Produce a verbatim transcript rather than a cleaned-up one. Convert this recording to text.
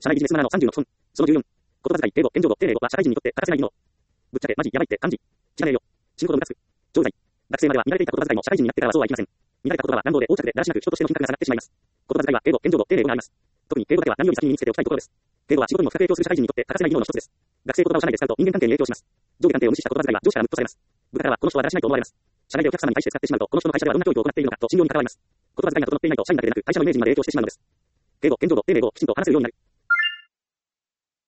社内ビジネスマナーのさんじゅうの基本。そのじゅうよん。言葉遣い、敬語、謙譲語、丁寧語は社会人にとって欠かせない技能。ぶっちゃけ、マジ、やばいって感じ。知らねえよ。死ぬほどムカつく。常在。学生までは見られていた言葉遣いも社会人になってからはそうはいきません。見られた言葉は乱暴で横着でだらしなく人としての品格が下がってしまいます。言葉遣いは敬語、謙譲語、丁寧語があります。特に敬語だけは何より先に身につけておきたいところです。敬語は仕事にも深く影響する社会人にとって欠かせない技能の一つです。学生言葉を社内で使うと人間関係に影響します。上下関係を無視した言葉遣いは上司からムッとされます。部下からはこの人はだらしないと思われます。社内でお客様に対して使ってしまうと、この人の会社ではどんな教育を行っているのかと信用に関わります。言葉遣いが整っていないと社員だけでなく会社のイメージにまで影響してしまうのです。敬語、謙譲語、丁寧語をきちんと話せるようになる。